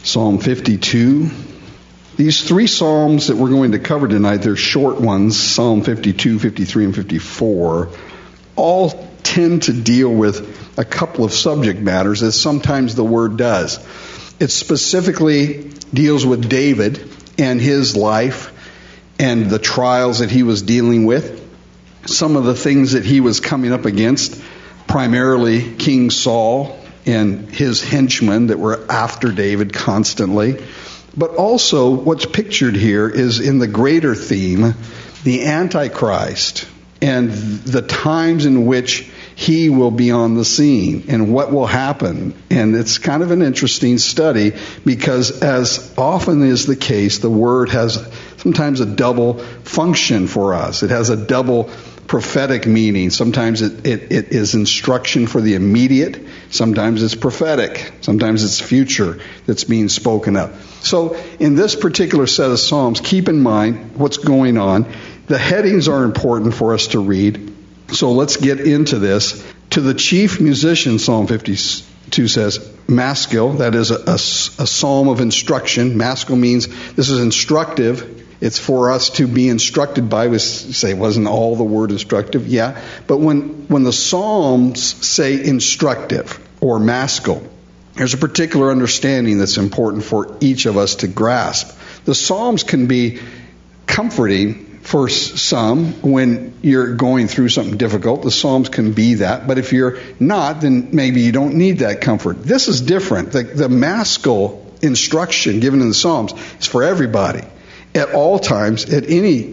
Psalm 52. These three Psalms that we're going to cover tonight, they're short ones, Psalm 52, 53, and 54, all tend to deal with a couple of subject matters, as sometimes the Word does. It specifically deals with David and his life and the trials that he was dealing with, some of the things that he was coming up against, primarily King Saul and his henchmen that were after David constantly. But also what's pictured here is in the greater theme, the Antichrist and the times in which he will be on the scene and what will happen. And it's kind of an interesting study because, as often is the case, the Word has sometimes a double function for us. It has a double prophetic meaning. Sometimes it is instruction for the immediate. Sometimes it's prophetic. Sometimes it's future that's being spoken of. So in this particular set of Psalms, keep in mind what's going on. The headings are important for us to read. So let's get into this. To the chief musician, Psalm 52 says, Maskil, that is a psalm of instruction. Maskil means this is instructive. It's for us to be instructed by. We say, wasn't all the word instructive? Yeah. But when the Psalms say instructive or maskil, there's a particular understanding that's important for each of us to grasp. The Psalms can be comforting for some when you're going through something difficult. The Psalms can be that. But if you're not, then maybe you don't need that comfort. This is different. The maskil instruction given in the Psalms is for everybody. At all times, at any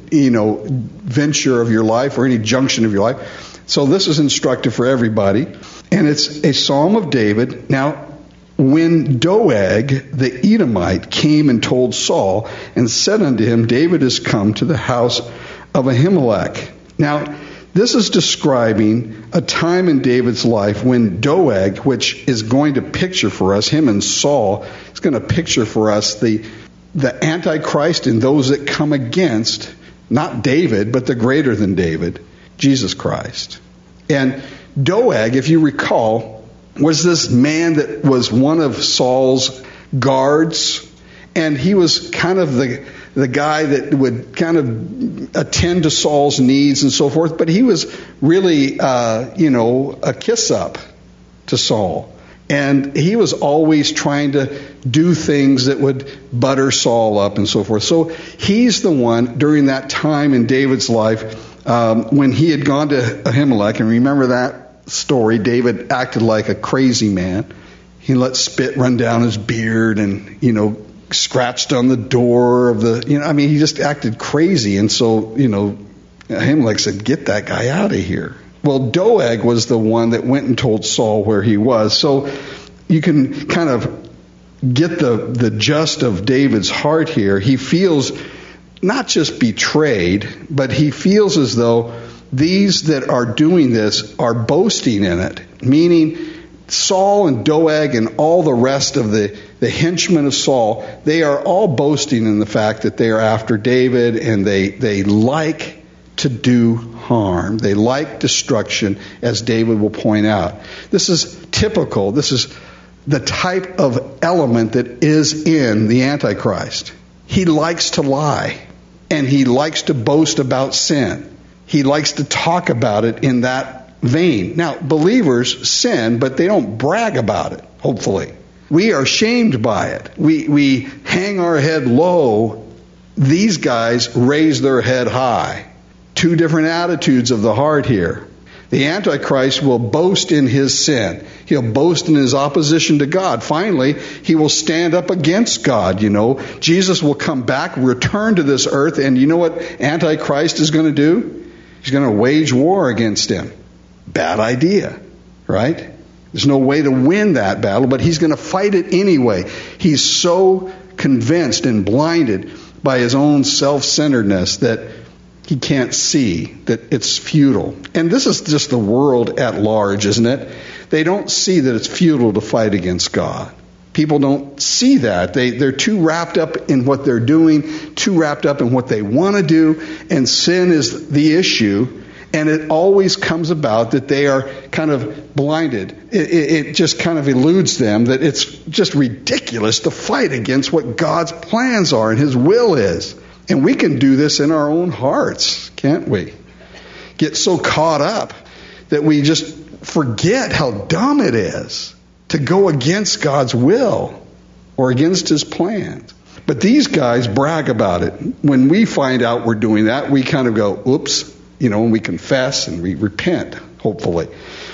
venture of your life or any junction of your life. So this is instructive for everybody. And it's a Psalm of David. Now, when Doeg the Edomite came and told Saul and said unto him, David is come to the house of Ahimelech. Now, this is describing a time in David's life when Doeg, which is going to picture for us, him and Saul, is going to picture for us the Antichrist and those that come against, not David, but the greater than David, Jesus Christ. And Doeg, if you recall, was this man that was one of Saul's guards, and he was kind of the guy that would kind of attend to Saul's needs and so forth, but he was really, a kiss-up to Saul. And he was always trying to do things that would butter Saul up and so forth. So he's the one during that time in David's life when he had gone to Ahimelech. And remember that story, David acted like a crazy man. He let spit run down his beard and, scratched on the door of he just acted crazy. And so, Ahimelech said, get that guy out of here. Well, Doeg was the one that went and told Saul where he was. So you can kind of get the gist of David's heart here. He feels not just betrayed, but he feels as though these that are doing this are boasting in it. Meaning Saul and Doeg and all the rest of the henchmen of Saul, they are all boasting in the fact that they are after David and they like to do harm. They like destruction, as David will point out. This is typical. This is the type of element that is in the Antichrist. He likes to lie, and he likes to boast about sin. He likes to talk about it in that vein. Now, believers sin, but they don't brag about it, hopefully. We are shamed by it. We hang our head low. These guys raise their head high. Two different attitudes of the heart here. The Antichrist will boast in his sin. He'll boast in his opposition to God. Finally, he will stand up against God, Jesus will come back, return to this earth, and you know what Antichrist is going to do? He's going to wage war against him. Bad idea, right? There's no way to win that battle, but he's going to fight it anyway. He's so convinced and blinded by his own self-centeredness that he can't see that it's futile. And this is just the world at large, isn't it? They don't see that it's futile to fight against God. People don't see that. They're too wrapped up in what they're doing, too wrapped up in what they want to do, and sin is the issue. And it always comes about that they are kind of blinded. It just kind of eludes them that it's just ridiculous to fight against what God's plans are and His will is. And we can do this in our own hearts, can't we? Get so caught up that we just forget how dumb it is to go against God's will or against His plans. But these guys brag about it. When we find out we're doing that, we kind of go, oops, and we confess and we repent, hopefully.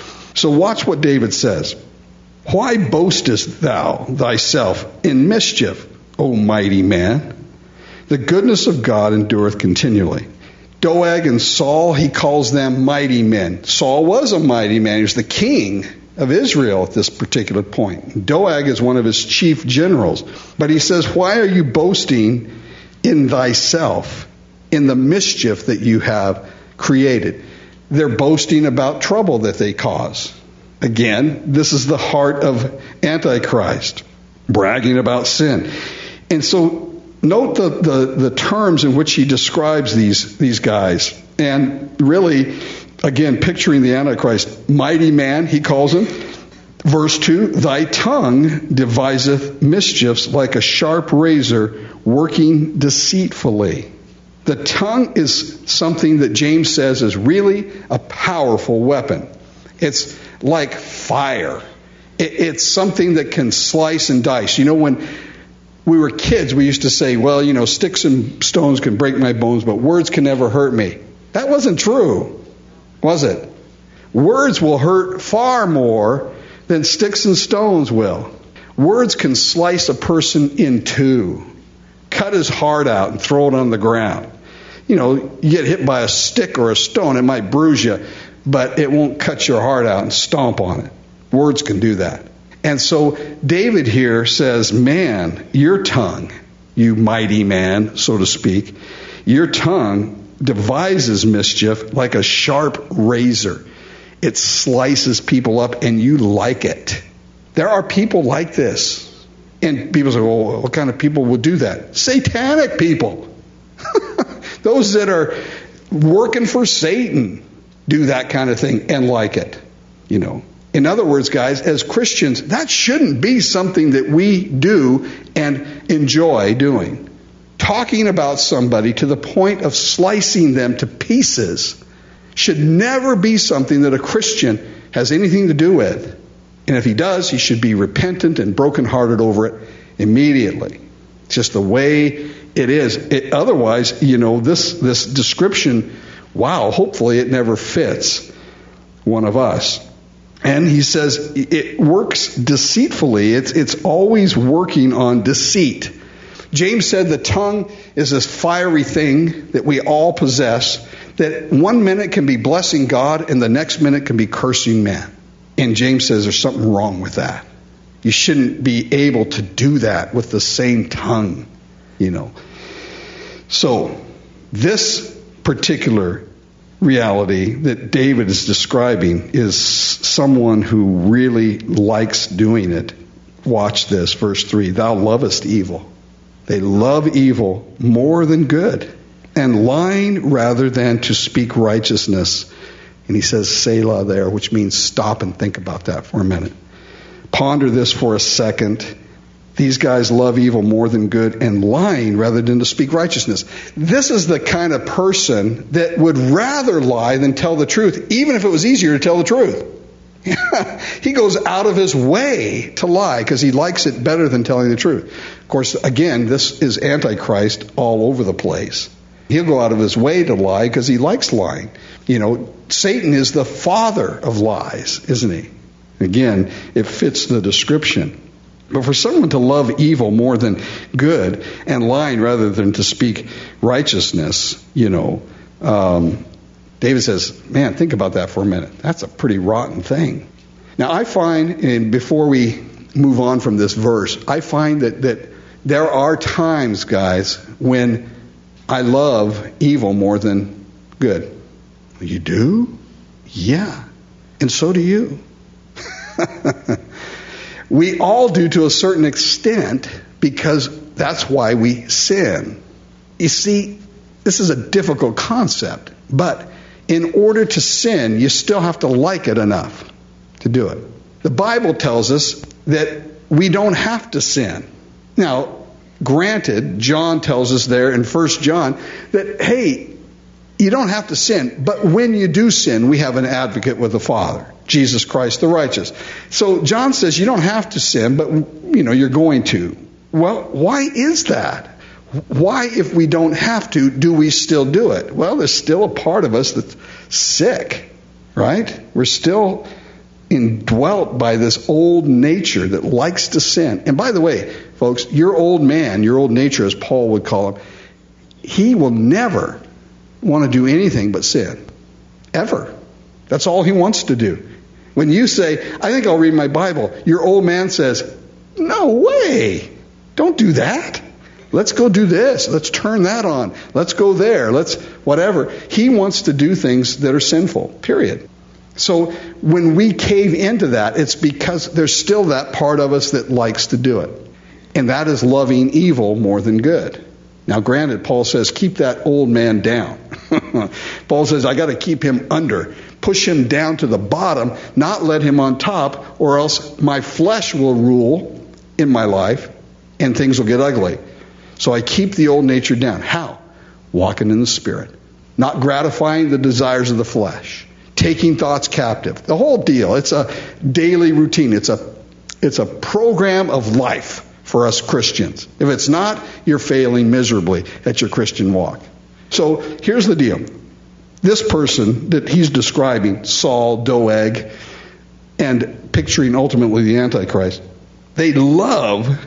So watch what David says. Why boastest thou thyself in mischief, O mighty man? The goodness of God endureth continually. Doeg and Saul, he calls them mighty men. Saul was a mighty man. He was the king of Israel at this particular point. Doeg is one of his chief generals. But he says, why are you boasting in thyself, in the mischief that you have created? They're boasting about trouble that they cause. Again, this is the heart of Antichrist, bragging about sin. And so note the terms in which he describes these guys. And really, again, picturing the Antichrist, mighty man, he calls him. Verse 2, thy tongue deviseth mischiefs like a sharp razor working deceitfully. The tongue is something that James says is really a powerful weapon. It's like fire. It's something that can slice and dice. When we were kids, we used to say, well, sticks and stones can break my bones, but words can never hurt me. That wasn't true, was it? Words will hurt far more than sticks and stones will. Words can slice a person in two, cut his heart out and throw it on the ground. You get hit by a stick or a stone, it might bruise you, but it won't cut your heart out and stomp on it. Words can do that. And so David here says, man, your tongue, you mighty man, so to speak, your tongue devises mischief like a sharp razor. It slices people up and you like it. There are people like this. And people say, well, what kind of people would do that? Satanic people. Those that are working for Satan do that kind of thing and like it. In other words, guys, as Christians, that shouldn't be something that we do and enjoy doing. Talking about somebody to the point of slicing them to pieces should never be something that a Christian has anything to do with. And if he does, he should be repentant and brokenhearted over it immediately. It's just the way it is. Otherwise, this description, wow, hopefully it never fits one of us. And he says it works deceitfully. It's always working on deceit. James said the tongue is this fiery thing that we all possess, that one minute can be blessing God and the next minute can be cursing man. And James says there's something wrong with that. You shouldn't be able to do that with the same tongue, So this particular reality that David is describing is someone who really likes doing it. Watch this, verse 3. Thou lovest evil. They love evil more than good, and lying rather than to speak righteousness. And he says Selah there, which means stop and think about that for a minute. Ponder this for a second. These guys love evil more than good and lying rather than to speak righteousness. This is the kind of person that would rather lie than tell the truth, even if it was easier to tell the truth. He goes out of his way to lie because he likes it better than telling the truth. Of course, again, this is Antichrist all over the place. He'll go out of his way to lie because he likes lying. Satan is the father of lies, isn't he? Again, it fits the description. But for someone to love evil more than good and lying rather than to speak righteousness, David says, man, think about that for a minute. That's a pretty rotten thing. Now, I find, and before we move on from this verse, I find that there are times, guys, when I love evil more than good. You do? Yeah. And so do you. We all do to a certain extent because that's why we sin. You see, this is a difficult concept, but in order to sin, you still have to like it enough to do it. The Bible tells us that we don't have to sin. Now, granted, John tells us there in 1 John that, hey, you don't have to sin, but when you do sin, we have an advocate with the Father, Jesus Christ the righteous. So John says you don't have to sin, but you're going to. Well, why is that? Why, if we don't have to, do we still do it? Well, there's still a part of us that's sick, right? We're still indwelt by this old nature that likes to sin. And by the way, folks, your old man, your old nature, as Paul would call him, he will never want to do anything but sin. Ever. That's all he wants to do. When you say, I think I'll read my Bible, your old man says, no way. Don't do that. Let's go do this. Let's turn that on. Let's go there. Let's whatever. He wants to do things that are sinful, period. So when we cave into that, it's because there's still that part of us that likes to do it. And that is loving evil more than good. Now, granted, Paul says, keep that old man down. Paul says, I got to keep him under. Push him down to the bottom, not let him on top, or else my flesh will rule in my life and things will get ugly. So I keep the old nature down. How? Walking in the Spirit. Not gratifying the desires of the flesh. Taking thoughts captive. The whole deal. It's a daily routine. It's a program of life for us Christians. If it's not, you're failing miserably at your Christian walk. So here's the deal. This person that he's describing, Saul, Doeg, and picturing ultimately the Antichrist, they love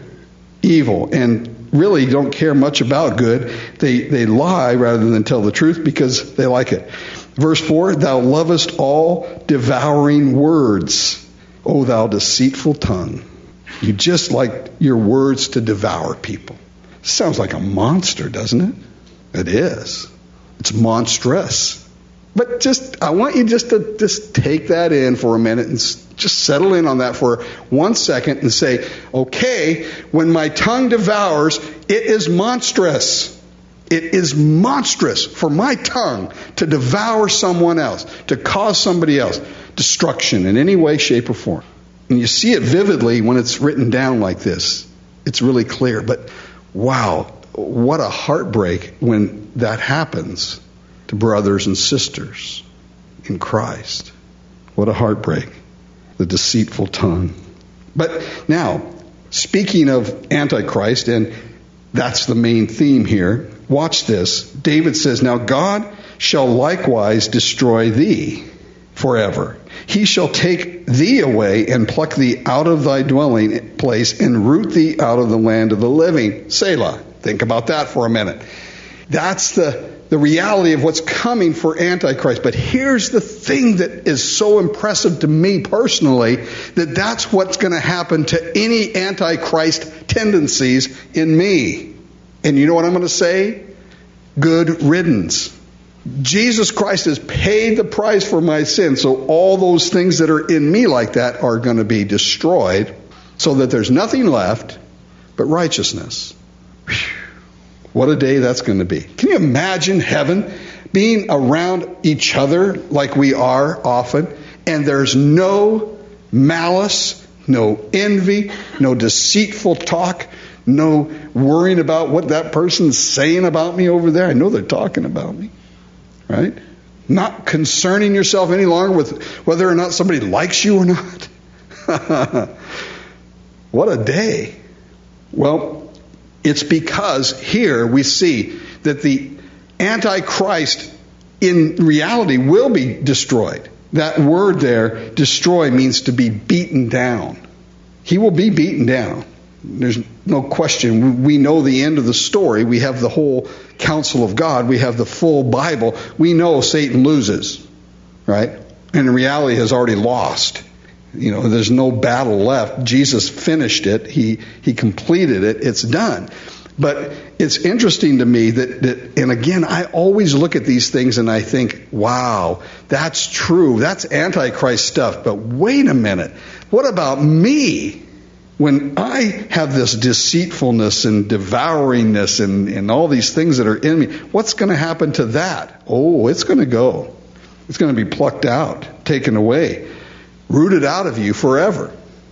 evil and really don't care much about good. They lie rather than tell the truth because they like it. Verse 4, thou lovest all devouring words, O thou deceitful tongue. You just like your words to devour people. Sounds like a monster, doesn't it? It is. It's monstrous. But I want you to take that in for a minute and just settle in on that for 1 second and say, okay, when my tongue devours, it is monstrous. It is monstrous for my tongue to devour someone else, to cause somebody else destruction in any way, shape, or form. And you see it vividly when it's written down like this. It's really clear. But wow, what a heartbreak when that happens to brothers and sisters in Christ. What a heartbreak. The deceitful tongue. But now, speaking of Antichrist, and that's the main theme here, watch this. David says, now God shall likewise destroy thee forever. He shall take thee away and pluck thee out of thy dwelling place and root thee out of the land of the living. Selah. Think about that for a minute. That's the reality of what's coming for Antichrist. But here's the thing that is so impressive to me personally, that's what's going to happen to any Antichrist tendencies in me. And you know what I'm going to say? Good riddance. Jesus Christ has paid the price for my sin, so all those things that are in me like that are going to be destroyed so that there's nothing left but righteousness. Whew. What a day that's going to be. Can you imagine heaven being around each other like we are often, and there's no malice, no envy, no deceitful talk, no worrying about what that person's saying about me over there. I know they're talking about me, right? Not concerning yourself any longer with whether or not somebody likes you or not. What a day. Well, it's because here we see that the Antichrist in reality will be destroyed. That word there, destroy, means to be beaten down. He will be beaten down. There's no question. We know the end of the story. We have the whole counsel of God. We have the full Bible. We know Satan loses, right? And in reality has already lost. There's no battle left. Jesus finished it. He completed it. It's done. But it's interesting to me that, and again, I always look at these things and I think, wow, that's true. That's Antichrist stuff. But wait a minute. What about me? When I have this deceitfulness and devouringness and all these things that are in me, what's going to happen to that? Oh, it's going to go. It's going to be plucked out, taken away, rooted out of you forever.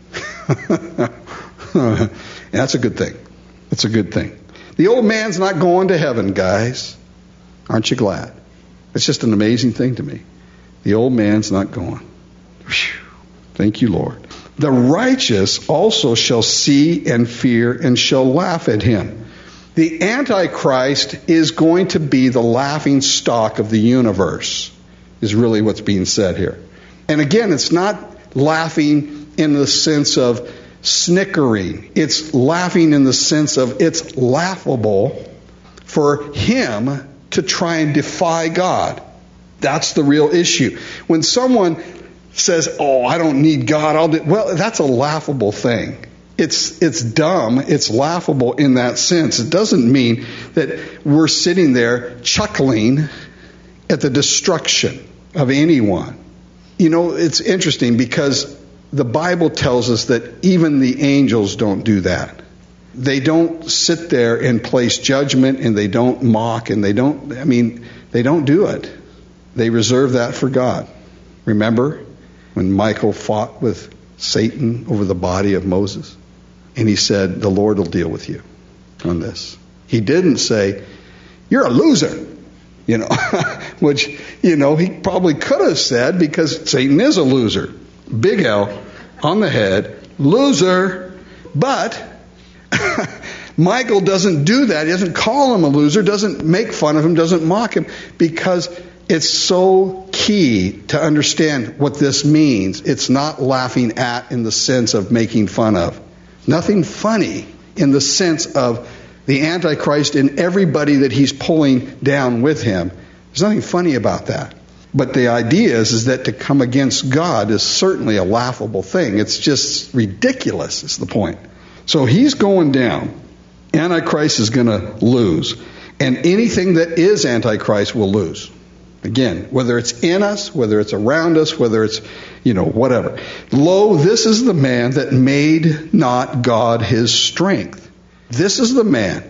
And that's a good thing. It's a good thing. The old man's not going to heaven, guys. Aren't you glad? It's just an amazing thing to me. The old man's not going. Whew. Thank you, Lord. The righteous also shall see and fear and shall laugh at him. The Antichrist is going to be the laughing stock of the universe, is really what's being said here. And again, it's not laughing in the sense of snickering. It's laughing in the sense of it's laughable for him to try and defy God. That's the real issue. When someone says, "Oh, I don't need God," well, that's a laughable thing. It's dumb. It's laughable in that sense. It doesn't mean that we're sitting there chuckling at the destruction of anyone. You know, it's interesting because the Bible tells us that even the angels don't do that. They don't sit there and place judgment, and they don't mock, and they don't do it. They reserve that for God. Remember when Michael fought with Satan over the body of Moses? And he said, "The Lord will deal with you on this." He didn't say, "You're a loser," which, he probably could have said, because Satan is a loser. Big L on the head, loser. But Michael doesn't do that. He doesn't call him a loser, doesn't make fun of him, doesn't mock him, because it's so key to understand what this means. It's not laughing at in the sense of making fun of. Nothing funny in the sense of the Antichrist and everybody that he's pulling down with him. There's nothing funny about that. But the idea is that to come against God is certainly a laughable thing. It's just ridiculous, is the point. So he's going down. Antichrist is going to lose. And anything that is Antichrist will lose. Again, whether it's in us, whether it's around us, whether it's, whatever. Lo, this is the man that made not God his strength. This is the man,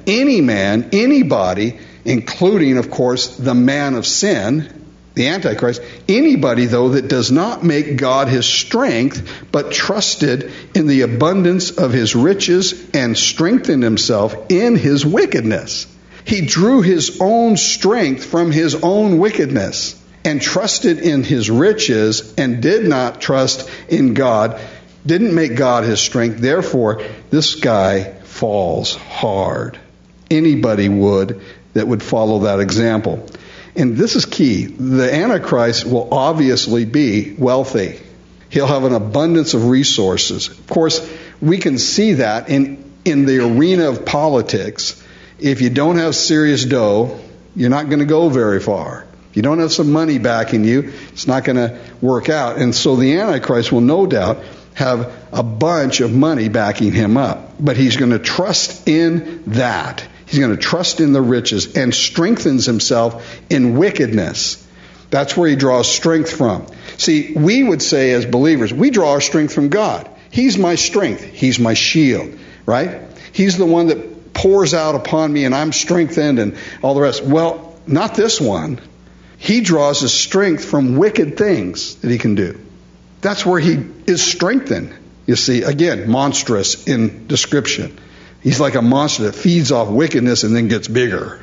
anybody, including, of course, the man of sin, the Antichrist, anybody, though, that does not make God his strength, but trusted in the abundance of his riches and strengthened himself in his wickedness. He drew his own strength from his own wickedness and trusted in his riches and did not trust in God, didn't make God his strength. Therefore, this guy falls hard. Anybody would that would follow that example. And this is key. The Antichrist will obviously be wealthy. He'll have an abundance of resources. Of course, we can see that in the arena of politics. If you don't have serious dough, you're not going to go very far. If you don't have some money backing you, it's not going to work out. And so the Antichrist will no doubt have a bunch of money backing him up. But he's going to trust in that. He's going to trust in the riches and strengthens himself in wickedness. That's where he draws strength from. See, we would say as believers, we draw our strength from God. He's my strength. He's my shield, right? He's the one that pours out upon me and I'm strengthened and all the rest. Well, not this one. He draws his strength from wicked things that he can do. That's where he is strengthened. You see, again, monstrous in description. He's like a monster that feeds off wickedness and then gets bigger,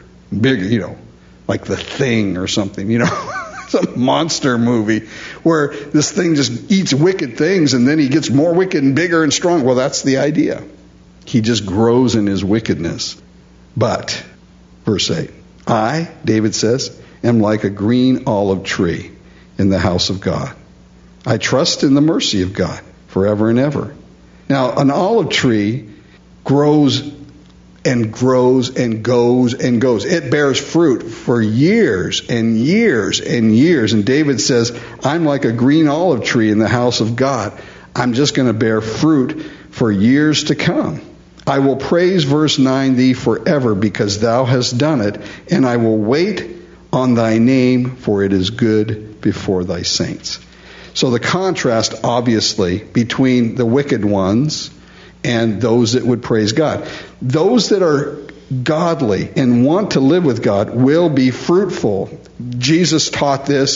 like The Thing or something, some monster movie where this thing just eats wicked things and then he gets more wicked and bigger and strong. Well, that's the idea. He just grows in his wickedness. But, verse 8, I, David says, am like a green olive tree in the house of God. I trust in the mercy of God forever and ever. Now, an olive tree grows and grows and goes and goes. It bears fruit for years and years and years. And David says, I'm like a green olive tree in the house of God. I'm just going to bear fruit for years to come. I will praise, verse 9, thee forever because thou hast done it, and I will wait on thy name, for it is good before thy saints. So the contrast, obviously, between the wicked ones and those that would praise God. Those that are godly and want to live with God will be fruitful. Jesus taught this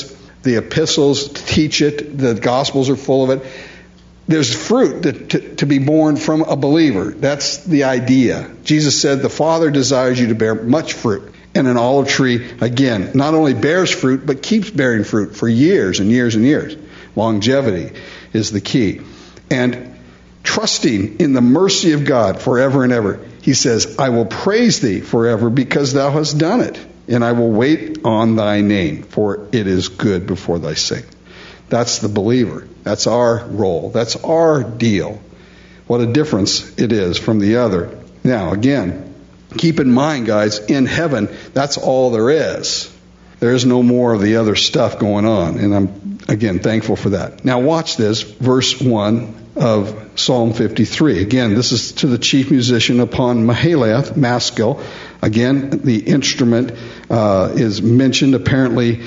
The epistles teach it. The Gospels are full of it. There's fruit to be born from a believer. That's the idea. Jesus said the Father desires you to bear much fruit. And an olive tree, again, not only bears fruit, but keeps bearing fruit for years and years and years. Longevity is the key. And trusting in the mercy of God forever and ever. He says, I will praise thee forever because thou hast done it. And I will wait on thy name, for it is good before thy sake. That's the believer. That's our role. That's our deal. What a difference it is from the other. Now, again, keep in mind, guys, in heaven, that's all there is. There is no more of the other stuff going on. And I'm, again, thankful for that. Now, watch this, verse 1 of Psalm 53. Again, this is to the chief musician upon Mahalath, Maskil. Again, the instrument is mentioned apparently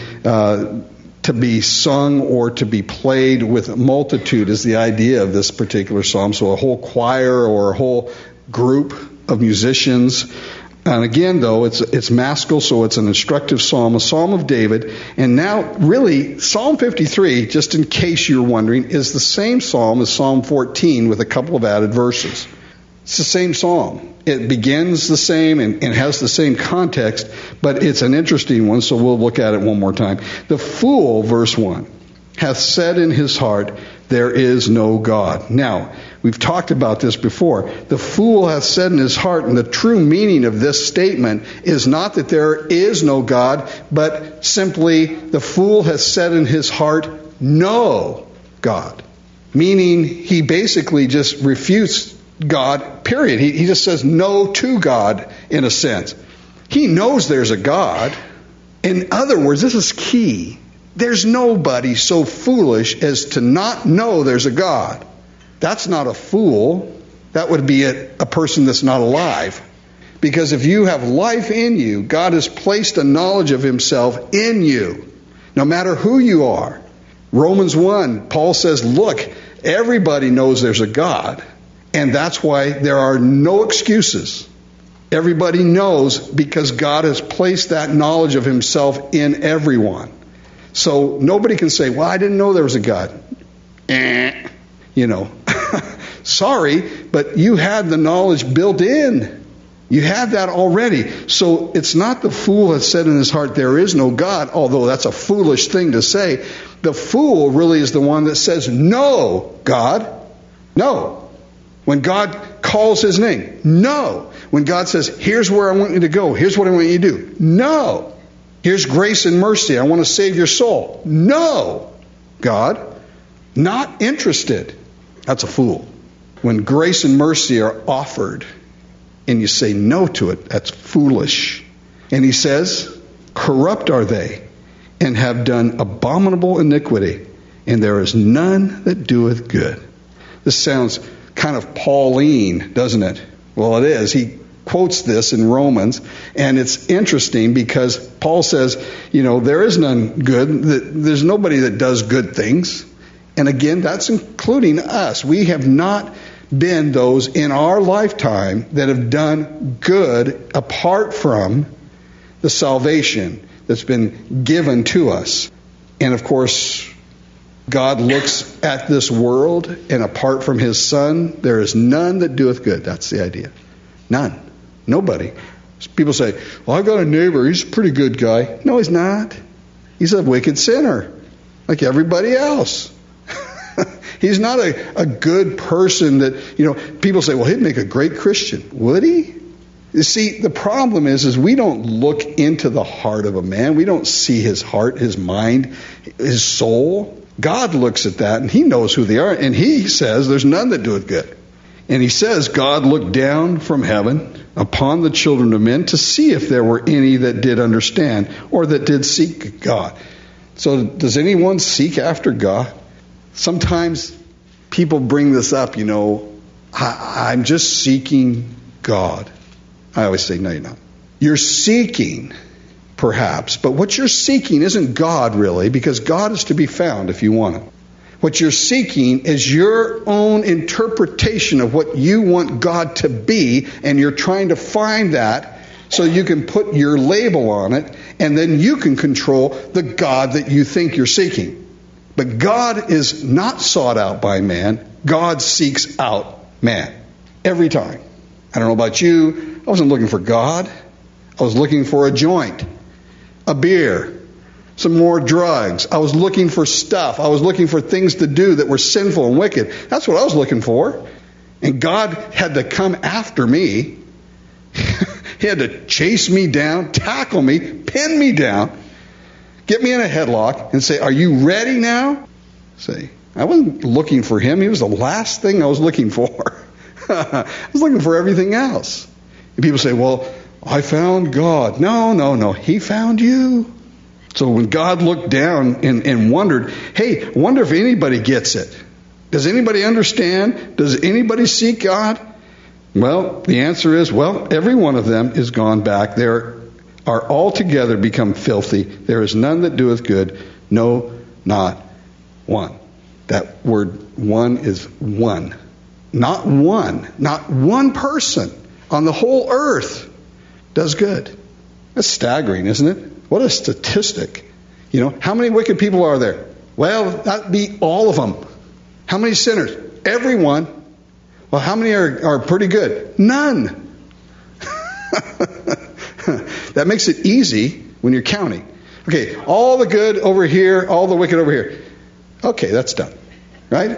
to be sung or to be played with a multitude is the idea of this particular psalm. So a whole choir or a whole group of musicians. And again, though, it's Maskil, so it's an instructive psalm, a psalm of David. And now, really, Psalm 53, just in case you're wondering, is the same psalm as Psalm 14 with a couple of added verses. It's the same psalm. It begins the same and has the same context, but it's an interesting one, so we'll look at it one more time. The fool, verse 1, hath said in his heart, there is no God. Now, we've talked about this before. The fool hath said in his heart, and the true meaning of this statement is not that there is no God, but simply the fool has said in his heart, no God. Meaning he basically just refutes God, period. He just says no to God in a sense. He knows there's a God. In other words, this is key. There's nobody so foolish as to not know there's a God. That's not a fool. That would be a person that's not alive. Because if you have life in you, God has placed a knowledge of himself in you, no matter who you are. Romans 1, Paul says, look, everybody knows there's a God. And that's why there are no excuses. Everybody knows because God has placed that knowledge of himself in everyone. So nobody can say, well, I didn't know there was a God. Sorry, but you had the knowledge built in. You had that already. So it's not the fool has said in his heart, there is no God, although that's a foolish thing to say. The fool really is the one that says, no, God, no. When God calls his name, no. When God says, here's where I want you to go, here's what I want you to do, no. Here's grace and mercy, I want to save your soul, no. God, not interested. That's a fool. When grace and mercy are offered and you say no to it, that's foolish. And he says, corrupt are they and have done abominable iniquity, and there is none that doeth good. This sounds kind of Pauline, doesn't it? Well, it is. He quotes this in Romans, and it's interesting because Paul says, there is none good. There's nobody that does good things. And again, that's including us. We have not been those in our lifetime that have done good apart from the salvation that's been given to us. And of course, God looks at this world, and apart from his Son, there is none that doeth good. That's the idea. None. Nobody. People say, well, I've got a neighbor. He's a pretty good guy. No, he's not. He's a wicked sinner, like everybody else. He's not a good person that, people say, well, he'd make a great Christian. Would he? You see, the problem is we don't look into the heart of a man. We don't see his heart, his mind, his soul. God looks at that, and he knows who they are, and he says there's none that doeth good. And he says God looked down from heaven upon the children of men to see if there were any that did understand or that did seek God. So does anyone seek after God? Sometimes people bring this up, I'm just seeking God. I always say, no, you're not. You're seeking, perhaps, but what you're seeking isn't God really, because God is to be found if you want it. What you're seeking is your own interpretation of what you want God to be, and you're trying to find that so you can put your label on it, and then you can control the God that you think you're seeking. But God is not sought out by man. God seeks out man. Every time. I don't know about you. I wasn't looking for God. I was looking for a joint, a beer, some more drugs. I was looking for stuff. I was looking for things to do that were sinful and wicked. That's what I was looking for. And God had to come after me. He had to chase me down, tackle me, pin me down, get me in a headlock, and say, "Are you ready now?" Say, I wasn't looking for him. He was the last thing I was looking for. I was looking for everything else. And people say, "Well, I found God." No. He found you. So when God looked down and wondered, hey, I wonder if anybody gets it. Does anybody understand? Does anybody seek God? Well, the answer is, every one of them is gone back. They are altogether become filthy. There is none that doeth good, no, not one. That word one is one. Not one person on the whole earth does good. That's staggering, isn't it? What a statistic. How many wicked people are there? Well, that'd be all of them. How many sinners? Everyone. Well, how many are pretty good? None. That makes it easy when you're counting. Okay, all the good over here, all the wicked over here. Okay, that's done. Right?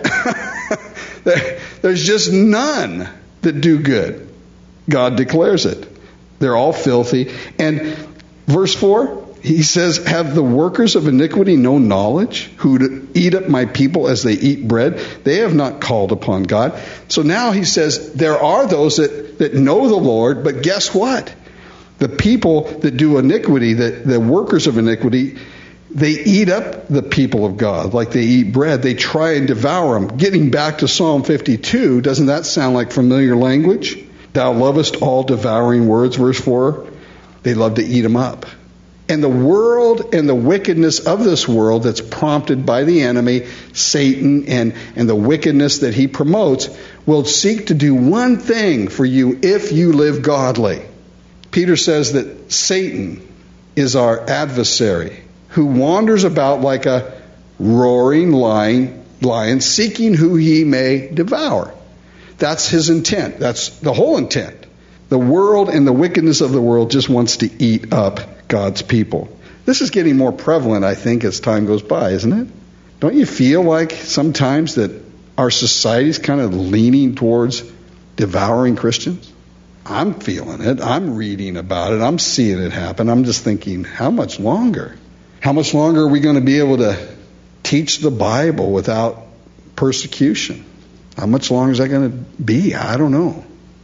There's just none that do good. God declares it. They're all filthy. And verse 4, he says, "Have the workers of iniquity no knowledge, who eat up my people as they eat bread? They have not called upon God." So now he says, there are those that know the Lord, but guess what? The people that do iniquity, the workers of iniquity, they eat up the people of God like they eat bread. They try and devour them. Getting back to Psalm 52, doesn't that sound like familiar language? "Thou lovest all devouring words," verse 4. They love to eat them up. And the world and the wickedness of this world that's prompted by the enemy, Satan, and the wickedness that he promotes, will seek to do one thing for you if you live godly. Peter says that Satan is our adversary, who wanders about like a roaring lion, seeking who he may devour. That's his intent. That's the whole intent. The world and the wickedness of the world just wants to eat up God's people. This is getting more prevalent, I think, as time goes by, isn't it? Don't you feel like sometimes that our society is kind of leaning towards devouring Christians? I'm feeling it. I'm reading about it. I'm seeing it happen. I'm just thinking, how much longer? How much longer are we going to be able to teach the Bible without persecution? How much longer is that going to be? I don't know.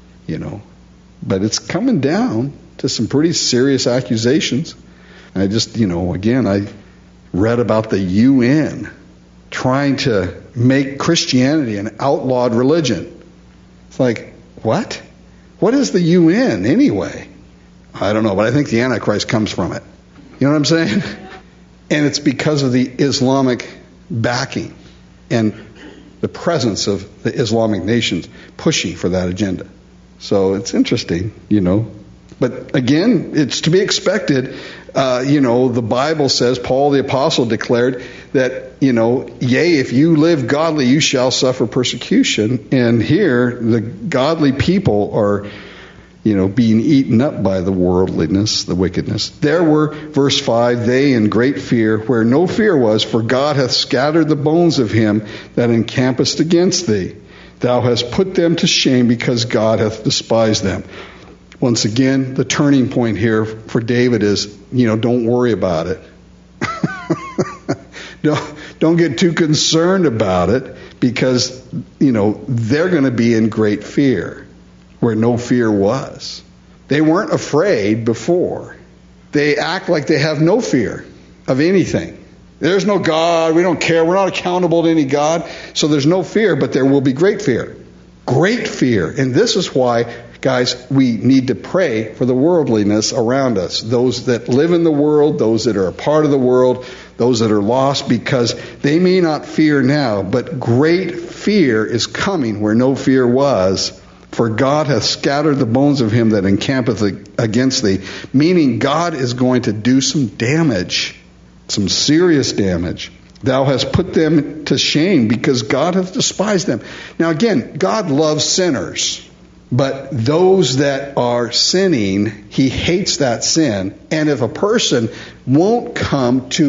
But it's coming down to some pretty serious accusations. I just, again, I read about the UN trying to make Christianity an outlawed religion. It's like, what? What is the UN anyway? I don't know, but I think the Antichrist comes from it. You know what I'm saying? And it's because of the Islamic backing and the presence of the Islamic nations pushing for that agenda. So it's interesting, But again, it's to be expected. The Bible says, Paul the Apostle declared that, yea, if you live godly, you shall suffer persecution. And here, the godly people are, being eaten up by the worldliness, the wickedness. There were, verse 5, they in great fear, where no fear was, for God hath scattered the bones of him that encampeth against thee. Thou hast put them to shame, because God hath despised them. Once again, the turning point here for David is, don't worry about it. Don't get too concerned about it, because, they're going to be in great fear where no fear was. They weren't afraid before. They act like they have no fear of anything. There's no God. We don't care. We're not accountable to any God. So there's no fear, but there will be great fear. Great fear. And this is why, guys, we need to pray for the worldliness around us. Those that live in the world, those that are a part of the world, those that are lost, because they may not fear now, but great fear is coming where no fear was For God hath scattered the bones of him that encampeth against thee. Meaning God is going to do some damage, some serious damage. Thou hast put them to shame, because God hath despised them. Now again, God loves sinners. But those that are sinning, he hates that sin. And if a person won't come to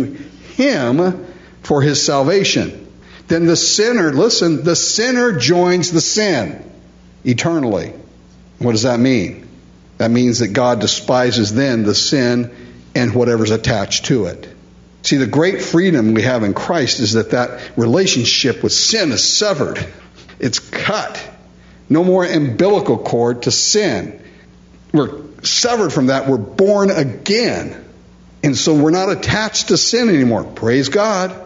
him for his salvation, then the sinner, listen, the sinner joins the sin eternally. What does that mean? That means that God despises then the sin and whatever's attached to it. See, the great freedom we have in Christ is that relationship with sin is severed. It's cut. No more umbilical cord to sin. We're severed from that. We're born again. And so we're not attached to sin anymore. Praise God.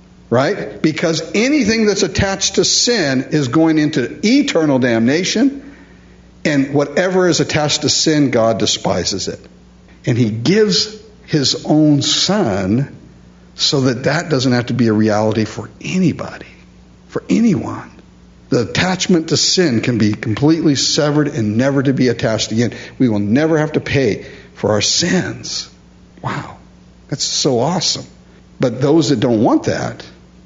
Right? Because anything that's attached to sin is going into eternal damnation. And whatever is attached to sin, God despises it. And he gives his own Son so that doesn't have to be a reality for anybody, for anyone. The attachment to sin can be completely severed and never to be attached again. We will never have to pay for our sins. Wow. That's so awesome. But those that don't want that,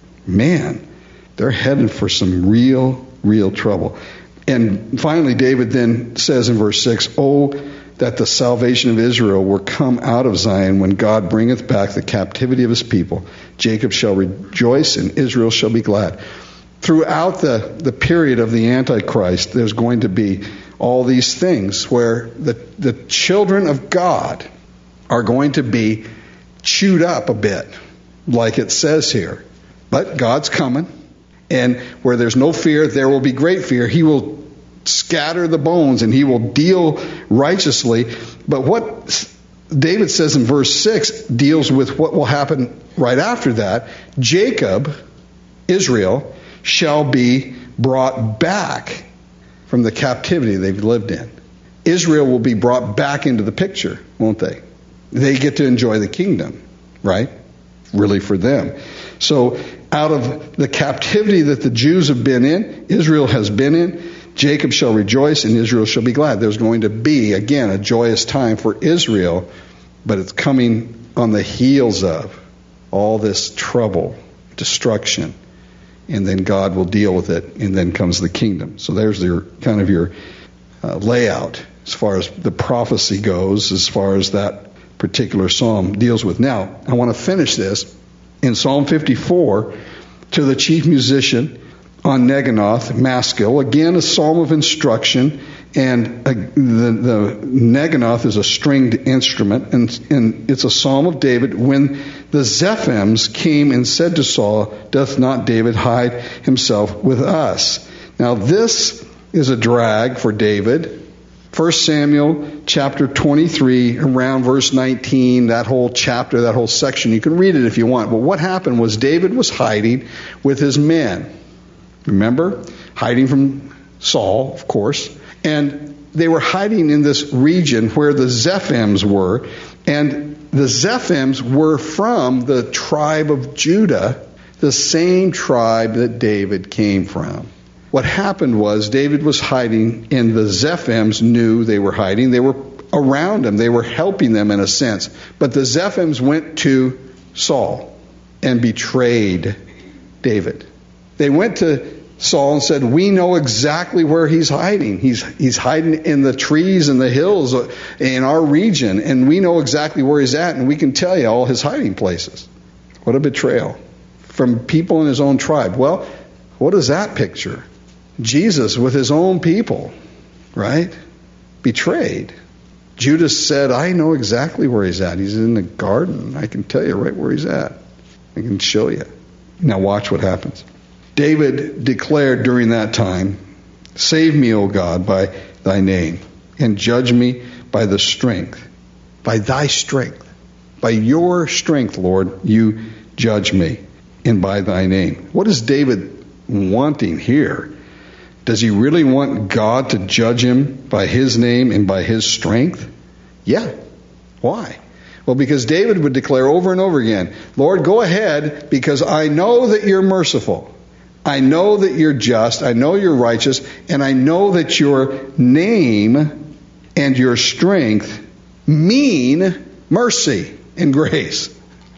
man, they're headed for some real trouble. And finally, David then says in verse 6, "Oh, that the salvation of Israel were come out of Zion when God bringeth back the captivity of his people. Jacob shall rejoice and Israel shall be glad." Throughout the period of the Antichrist, there's going to be all these things where the children of God are going to be chewed up a bit, like it says here. But God's coming, and where there's no fear, there will be great fear. He will scatter the bones, and he will deal righteously. But what David says in verse 6 deals with what will happen right after that. Jacob, Israel, shall be brought back from the captivity they've lived in. Israel will be brought back into the picture, won't they? They get to enjoy the kingdom, right? Really for them. So out of the captivity that the Jews have been in, Israel has been in, Jacob shall rejoice and Israel shall be glad. There's going to be, again, a joyous time for Israel, but it's coming on the heels of all this trouble, destruction. And then God will deal with it, and then comes the kingdom. So there's your kind of your layout as far as the prophecy goes, as far as that particular psalm deals with. Now, I want to finish this in Psalm 54 to the chief musician on Neginoth, Maskil. Again, a psalm of instruction, and the Neginoth is a stringed instrument, and it's a psalm of David. When the Zephims came and said to Saul, "Doth not David hide himself with us?" Now this is a drag for David. 1 Samuel chapter 23, around verse 19, that whole chapter, that whole section, you can read it if you want. But what happened was David was hiding with his men. Remember? Hiding from Saul, of course. And they were hiding in this region where the Zephims were. And the Zephims were from the tribe of Judah, the same tribe that David came from. What happened was David was hiding, and the Zephims knew they were hiding. They were around him. They were helping them in a sense. But the Zephims went to Saul and betrayed David. They went to Saul and said, "We know exactly where he's hiding. He's hiding in the trees and the hills in our region, and we know exactly where he's at, and we can tell you all his hiding places." What a betrayal from people in his own tribe. Well, what is that picture? Jesus with his own people, right? Betrayed. Judas said, "I know exactly where he's at. He's in the garden. I can tell you right where he's at. I can show you." Now watch what happens. David declared during that time, "Save me, O God, by thy name, and judge me by the strength, by thy strength. By your strength, Lord, you judge me, and by thy name." What is David wanting here? Does he really want God to judge him by his name and by his strength? Yeah. Why? Well, because David would declare over and over again, "Lord, go ahead, because I know that you're merciful. I know that you're just, I know you're righteous, and I know that your name and your strength mean mercy and grace.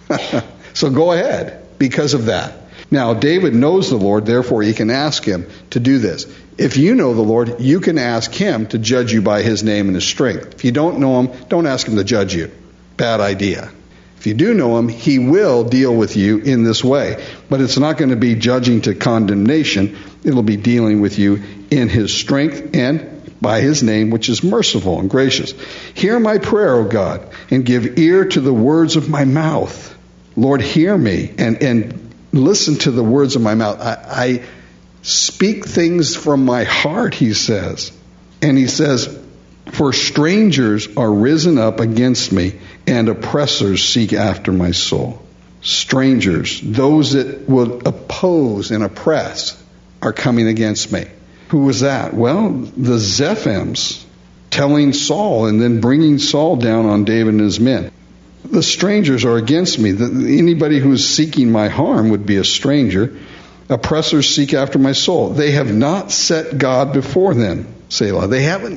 So go ahead because of that. Now, David knows the Lord, therefore he can ask him to do this. If you know the Lord, you can ask him to judge you by his name and his strength. If you don't know him, don't ask him to judge you. Bad idea. If you do know him, he will deal with you in this way. But it's not going to be judging to condemnation. It'll be dealing with you in his strength and by his name, which is merciful and gracious. Hear my prayer, O God, and give ear to the words of my mouth. Lord, hear me and listen to the words of my mouth. I speak things from my heart, he says. And he says, for strangers are risen up against me, and oppressors seek after my soul. Strangers, those that would oppose and oppress, are coming against me. Who was that? Well, the Zephims telling Saul and then bringing Saul down on David and his men. The strangers are against me. Anybody who is seeking my harm would be a stranger. Oppressors seek after my soul. They have not set God before them, Selah. They haven't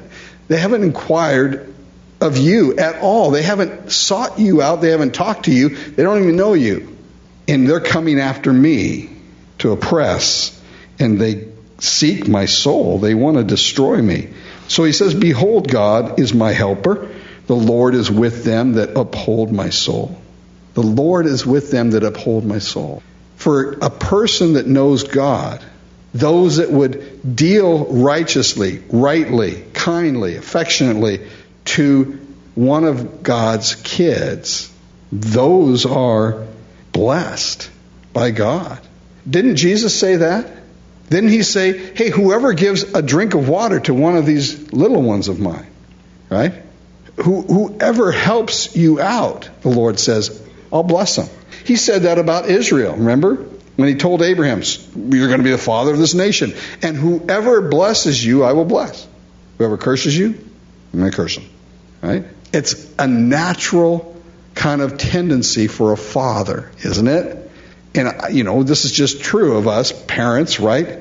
inquired of you at all. They haven't sought you out. They haven't talked to you. They don't even know you. And they're coming after me to oppress. And they seek my soul. They want to destroy me. So he says, behold, God is my helper. The Lord is with them that uphold my soul. The Lord is with them that uphold my soul. For a person that knows God, those that would deal righteously, rightly, kindly, affectionately to one of God's kids, those are blessed by God. Didn't Jesus say that? Didn't he say, hey, whoever gives a drink of water to one of these little ones of mine, right? Whoever helps you out, the Lord says, I'll bless them. He said that about Israel, remember? When he told Abraham, you're going to be the father of this nation. And whoever blesses you, I will bless. Whoever curses you, I'm going to curse him. Right? It's a natural kind of tendency for a father, isn't it? And, this is just true of us parents, right?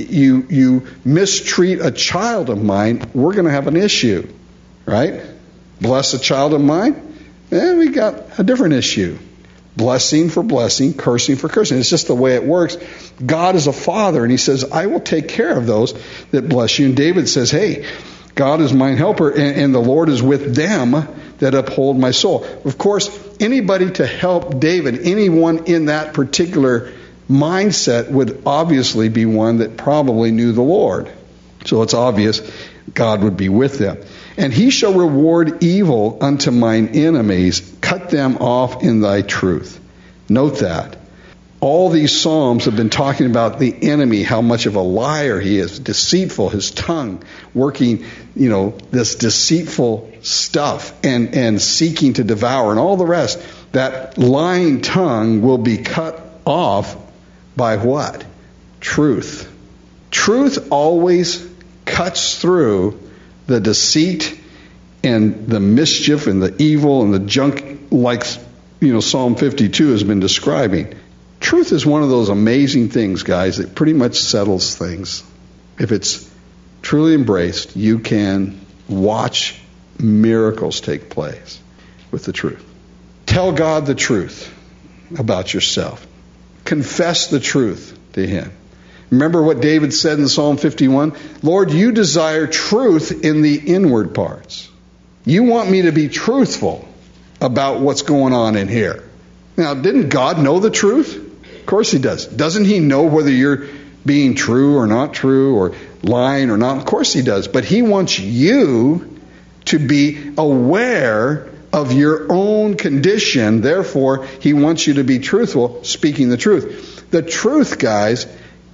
You mistreat a child of mine, we're going to have an issue, right? Bless a child of mine, we got a different issue. Blessing for blessing, cursing for cursing. It's just the way it works. God is a father, and he says, I will take care of those that bless you. And David says, hey, God is mine helper, and the Lord is with them that uphold my soul. Of course, anybody to help David, anyone in that particular mindset would obviously be one that probably knew the Lord. So it's obvious God would be with them. And he shall reward evil unto mine enemies, cut them off in thy truth. Note that. All these Psalms have been talking about the enemy, how much of a liar he is, deceitful, his tongue, working, this deceitful stuff and seeking to devour and all the rest. That lying tongue will be cut off by what? Truth. Truth always cuts through the deceit and the mischief and the evil and the junk like, Psalm 52 has been describing. Truth is one of those amazing things, guys, that pretty much settles things. If it's truly embraced, you can watch miracles take place with the truth. Tell God the truth about yourself. Confess the truth to him. Remember what David said in Psalm 51? Lord, you desire truth in the inward parts. You want me to be truthful about what's going on in here. Now, didn't God know the truth? Of course he does. Doesn't he know whether you're being true or not true or lying or not? Of course he does. But he wants you to be aware of your own condition. Therefore, he wants you to be truthful, speaking the truth. The truth, guys,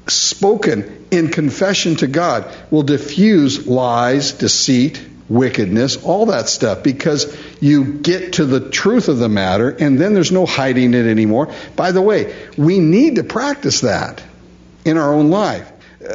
spoken in confession to God will diffuse lies, deceit, wickedness, all that stuff, because you get to the truth of the matter, and then there's no hiding it anymore. By the way, we need to practice that in our own life.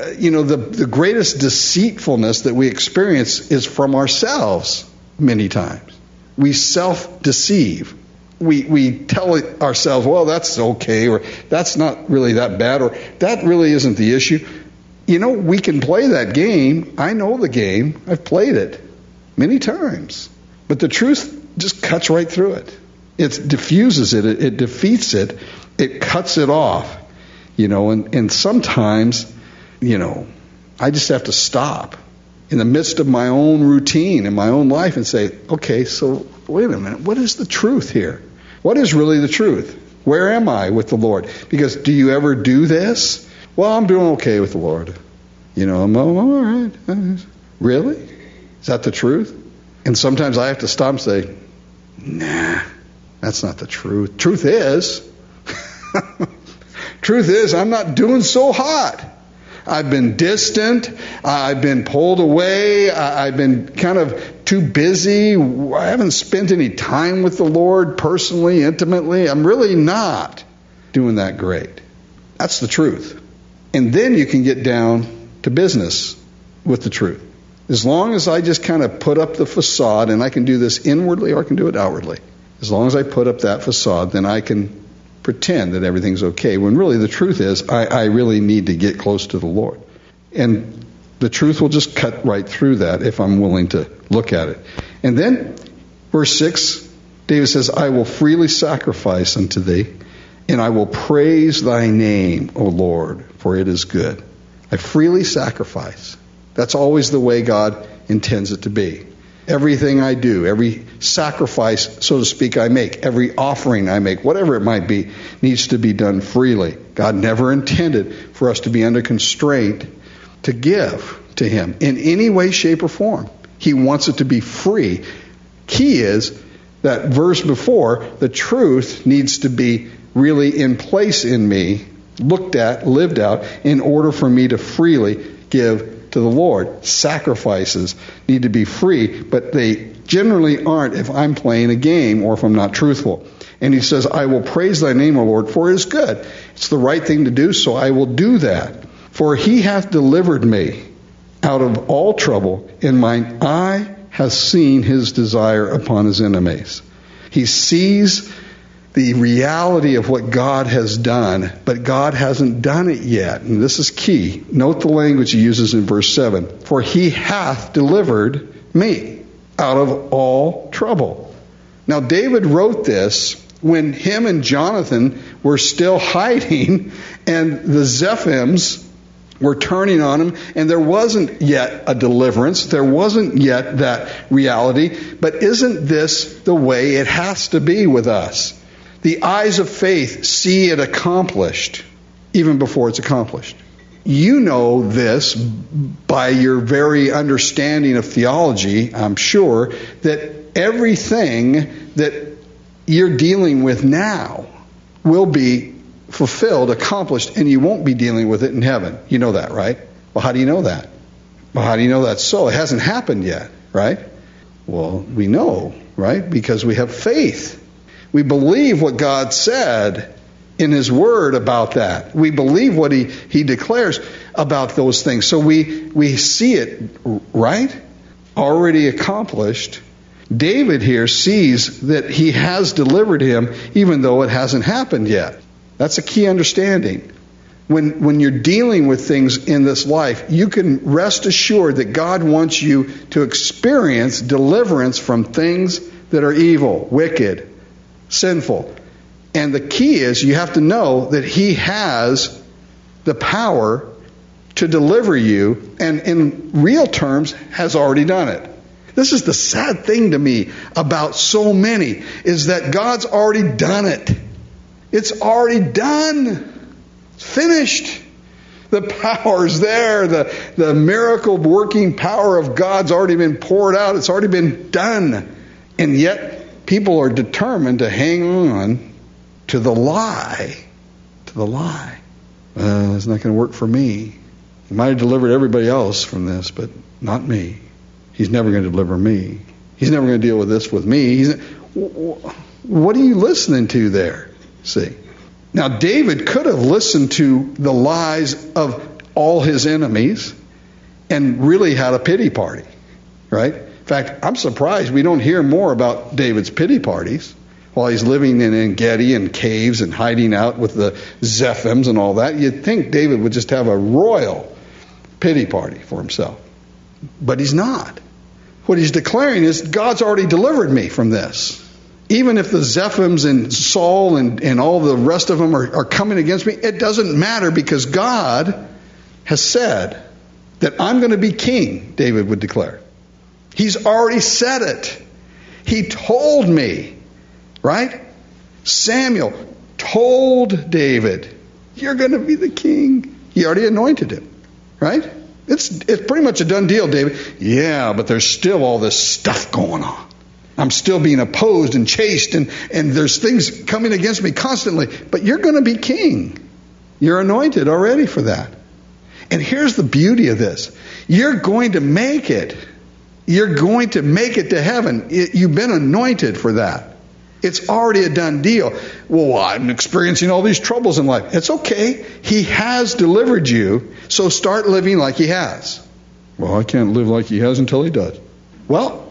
The greatest deceitfulness that we experience is from ourselves many times. We self-deceive. we tell ourselves, well, that's okay, or that's not really that bad, or that really isn't the issue. We can play that game. I know the game. I've played it many times. But the truth just cuts right through it. It diffuses it. It defeats it. It cuts it off. And sometimes, I just have to stop in the midst of my own routine in my own life and say, okay, so wait a minute. What is the truth here? What is really the truth? Where am I with the Lord? Because do you ever do this? Well, I'm doing okay with the Lord. I'm all right. Really? Is that the truth? And sometimes I have to stop and say, nah, that's not the truth. Truth is, I'm not doing so hot. I've been distant. I've been pulled away. I've been kind of too busy. I haven't spent any time with the Lord personally, intimately. I'm really not doing that great. That's the truth. And then you can get down to business with the truth. As long as I just kind of put up the facade, and I can do this inwardly or I can do it outwardly. As long as I put up that facade, then I can pretend that everything's okay, when really the truth is I really need to get close to the Lord. And the truth will just cut right through that if I'm willing to look at it. And then, verse 6, David says, I will freely sacrifice unto thee, and I will praise thy name, O Lord, for it is good. I freely sacrifice. That's always the way God intends it to be. Everything I do, every sacrifice, so to speak, I make, every offering I make, whatever it might be, needs to be done freely. God never intended for us to be under constraint to give to Him in any way, shape, or form. He wants it to be free. Key is that verse before, the truth needs to be really in place in me, looked at, lived out, in order for me to freely give to the Lord. Sacrifices need to be free, but they generally aren't if I'm playing a game or if I'm not truthful. And he says, I will praise thy name, O Lord, for it is good. It's the right thing to do, so I will do that. For he hath delivered me out of all trouble, and mine eye hath seen his desire upon his enemies. He sees the reality of what God has done, but God hasn't done it yet. And this is key. Note the language he uses in verse 7. For he hath delivered me out of all trouble. Now, David wrote this when him and Jonathan were still hiding, and the Zephims were turning on him, and there wasn't yet a deliverance. There wasn't yet that reality. But isn't this the way it has to be with us? The eyes of faith see it accomplished even before it's accomplished. You know this by your very understanding of theology, I'm sure, that everything that you're dealing with now will be fulfilled, accomplished, and you won't be dealing with it in heaven. You know that, right? Well, how do you know that? Well, how do you know that's so? It hasn't happened yet, right? Well, we know, right? Because we have faith. We believe what God said in His Word about that. We believe what He declares about those things. So we see it, right? Already accomplished. David here sees that He has delivered him even though it hasn't happened yet. That's a key understanding. When you're dealing with things in this life, you can rest assured that God wants you to experience deliverance from things that are evil, wicked, sinful. And the key is you have to know that He has the power to deliver you, and in real terms has already done it. This is the sad thing to me about so many, is that God's already done it. It's already done. It's finished. The power's there. The miracle working power of God's already been poured out. It's already been done. And yet people are determined to hang on to the lie. To the lie. It's not going to work for me. He might have delivered everybody else from this, but not me. He's never going to deliver me. He's never going to deal with this with me. What are you listening to there? See. Now, David could have listened to the lies of all his enemies and really had a pity party, right? In fact, I'm surprised we don't hear more about David's pity parties. while he's living in En-Gedi and caves and hiding out with the Zephims and all that. You'd think David would just have a royal pity party for himself. But he's not. What he's declaring is, God's already delivered me from this. Even if the Zephims and Saul and all the rest of them are coming against me, it doesn't matter, because God has said that I'm going to be king, David would declare. He's already said it. He told me, right? Samuel told David, you're going to be the king. He already anointed him, right? It's pretty much a done deal, David. Yeah, but there's still all this stuff going on. I'm still being opposed and chased, and there's things coming against me constantly. But you're going to be king. You're anointed already for that. And here's the beauty of this. You're going to make it. You're going to make it to heaven. You've been anointed for that. It's already a done deal. Well, I'm experiencing all these troubles in life. It's okay. He has delivered you, so start living like he has. Well, I can't live like he has until he does. Well,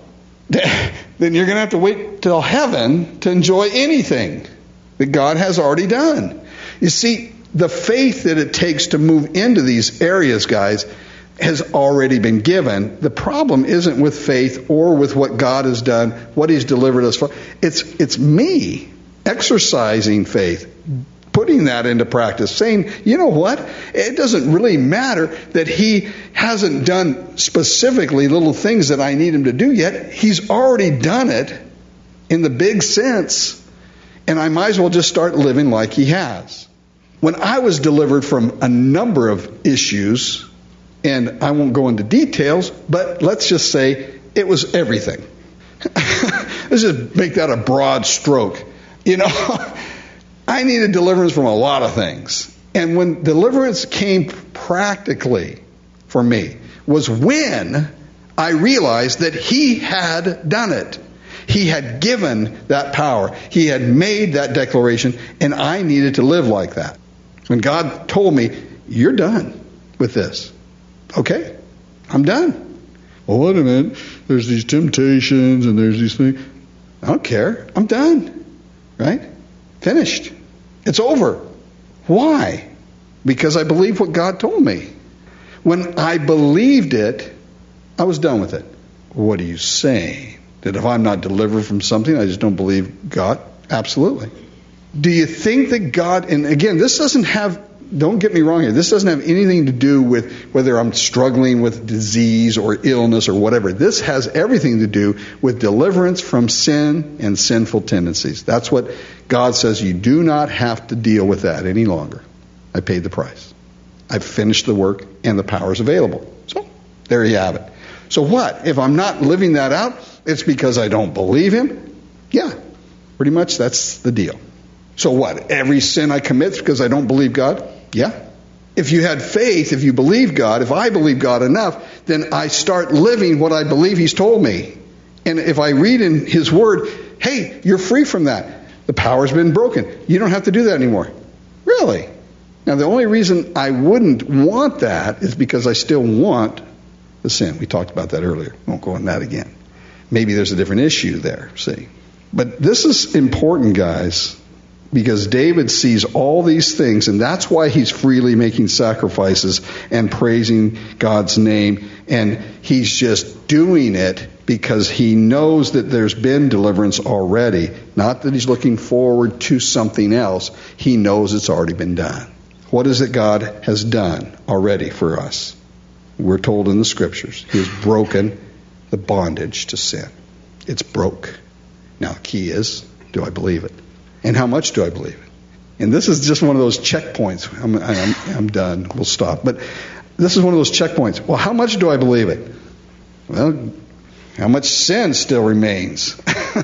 then you're going to have to wait till heaven to enjoy anything that God has already done. You see, the faith that it takes to move into these areas, guys, has already been given. The problem isn't with faith or with what God has done, what he's delivered us from. It's me exercising faith, putting that into practice, saying, you know what? It doesn't really matter that he hasn't done specifically little things that I need him to do yet. He's already done it in the big sense, and I might as well just start living like he has. When I was delivered from a number of issues, and I won't go into details, but let's just say it was everything. Let's just make that a broad stroke. You know, I needed deliverance from a lot of things. And when deliverance came practically for me was when I realized that he had done it. He had given that power. He had made that declaration, and I needed to live like that. When God told me, you're done with this. Okay, I'm done. Well, wait a minute. There's these temptations and there's these things. I don't care. I'm done. Right? Finished. It's over. Why? Because I believe what God told me. When I believed it, I was done with it. What are you saying? That if I'm not delivered from something, I just don't believe God? Absolutely. Do you think that God, and again, this doesn't have, don't get me wrong here, this doesn't have anything to do with whether I'm struggling with disease or illness or whatever. This has everything to do with deliverance from sin and sinful tendencies. That's what God says. You do not have to deal with that any longer. I paid the price. I've finished the work and the power is available. So there you have it. So what? If I'm not living that out, it's because I don't believe him? Yeah, pretty much that's the deal. So what? Every sin I commit because I don't believe God? Yeah. If you had faith, if you believe God, if I believe God enough, then I start living what I believe he's told me. And if I read in his word, hey, you're free from that. The power's been broken. You don't have to do that anymore. Really? Now, the only reason I wouldn't want that is because I still want the sin. We talked about that earlier. Won't go on that again. Maybe there's a different issue there, see. But this is important, guys, because David sees all these things, and that's why he's freely making sacrifices and praising God's name. And he's just doing it because he knows that there's been deliverance already. Not that he's looking forward to something else. He knows it's already been done. What is it God has done already for us? We're told in the scriptures, he has broken the bondage to sin. It's broke. Now, the key is, do I believe it? And how much do I believe it? And this is just one of those checkpoints. I'm done. We'll stop. But this is one of those checkpoints. Well, how much do I believe it? Well, how much sin still remains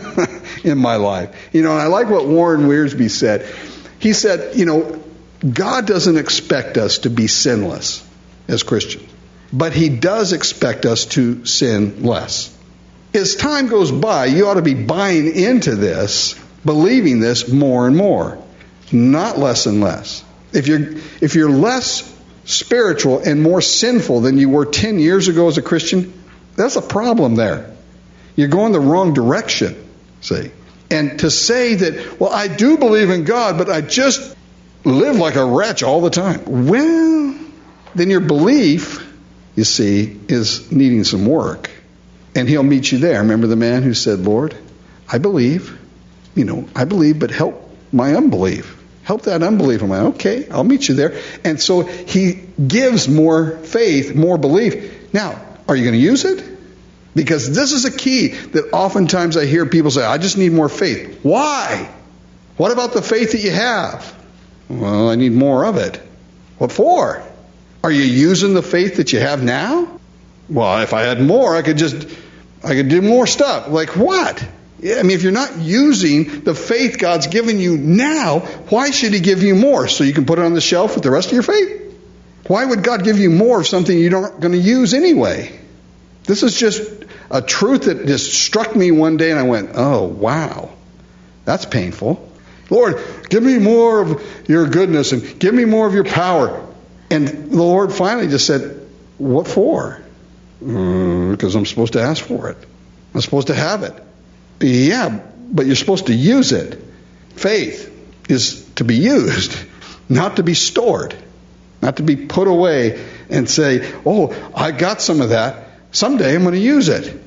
in my life? You know, and I like what Warren Wiersbe said. He said, you know, God doesn't expect us to be sinless as Christians. But he does expect us to sin less. As time goes by, you ought to be buying into this, believing this more and more, not less and less. If you're less spiritual and more sinful than you were 10 years ago as a Christian, that's a problem there. You're going the wrong direction, see. And to say that, well, I do believe in God, but I just live like a wretch all the time. Well, then your belief, you see, is needing some work. And he'll meet you there. Remember the man who said, Lord, I believe, I believe, but help my unbelief. Help that unbelief. I'm like, okay, I'll meet you there. And so he gives more faith, more belief. Now, are you going to use it? Because this is a key that oftentimes I hear people say, I just need more faith. Why? What about the faith that you have? Well, I need more of it. What for? Are you using the faith that you have now? Well, if I had more, I could do more stuff. Like what? I mean, if you're not using the faith God's given you now, why should he give you more? So you can put it on the shelf with the rest of your faith? Why would God give you more of something you're not going to use anyway? This is just a truth that just struck me one day, and I went, oh, wow, that's painful. Lord, give me more of your goodness and give me more of your power. And the Lord finally just said, what for? Because I'm supposed to ask for it. I'm supposed to have it. Yeah, but you're supposed to use it. Faith is to be used, not to be stored, not to be put away and say, oh, I got some of that. Someday I'm going to use it.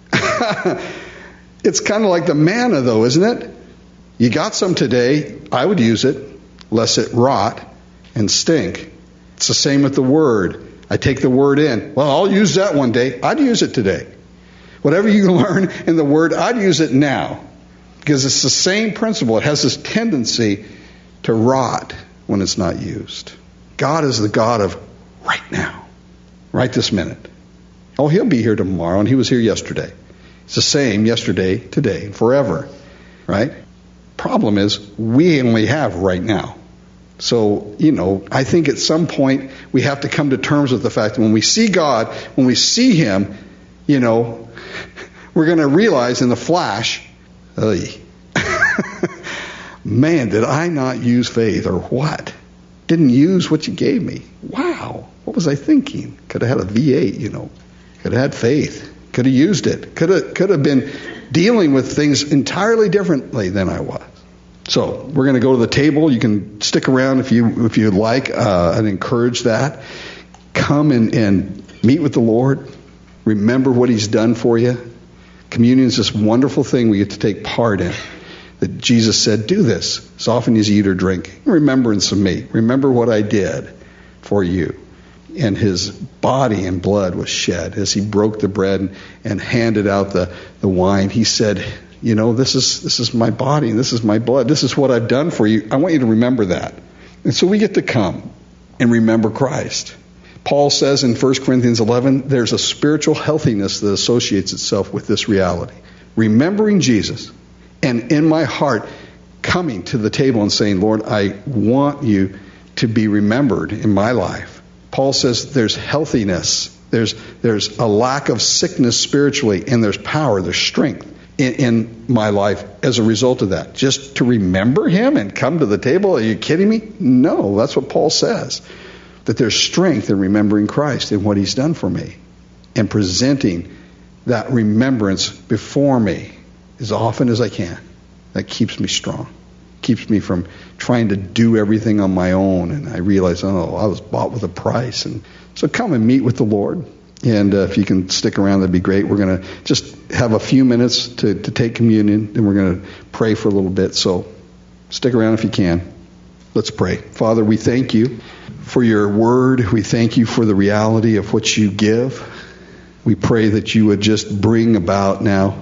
It's kind of like the manna, though, isn't it? You got some today. I would use it, lest it rot and stink. It's the same with the Word. I take the Word in. Well, I'll use that one day. I'd use it today. Whatever you learn in the Word, I'd use it now. Because it's the same principle. It has this tendency to rot when it's not used. God is the God of right now. Right this minute. Oh, he'll be here tomorrow, and he was here yesterday. It's the same yesterday, today, and forever. Right? Problem is, we only have right now. So, I think at some point we have to come to terms with the fact that when we see God, when we see him, we're going to realize in the flash, man, did I not use faith or what? Didn't use what you gave me. Wow. What was I thinking? Could have had a V8, Could have had faith. Could have used it. Could have been dealing with things entirely differently than I was. So we're going to go to the table. You can stick around if you'd like. I'd encourage that. Come and meet with the Lord. Remember what he's done for you. Communion is this wonderful thing we get to take part in. That Jesus said, do this as often as you eat or drink. In remembrance of me. Remember what I did for you. And his body and blood was shed as he broke the bread and handed out the wine. He said, this is my body and this is my blood. This is what I've done for you. I want you to remember that. And so we get to come and remember Christ. Paul says in 1 Corinthians 11, there's a spiritual healthiness that associates itself with this reality. Remembering Jesus and in my heart coming to the table and saying, Lord, I want you to be remembered in my life. Paul says there's healthiness. There's a lack of sickness spiritually, and there's power, there's strength in my life as a result of that. Just to remember him and come to the table? Are you kidding me? No, that's what Paul says. That there's strength in remembering Christ and what he's done for me. And presenting that remembrance before me as often as I can. That keeps me strong. Keeps me from trying to do everything on my own. And I realize, I was bought with a price. And so come and meet with the Lord. And if you can stick around, that'd be great. We're going to just have a few minutes to take communion. And we're going to pray for a little bit. So stick around if you can. Let's pray. Father, we thank you for your word. We thank you for the reality of what you give. We pray that you would just bring about now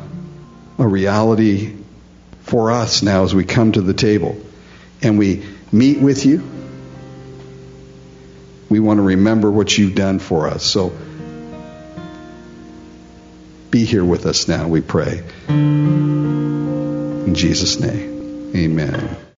a reality for us now as we come to the table and we meet with you. We want to remember what you've done for us. So be here with us now, we pray. In Jesus' name, amen.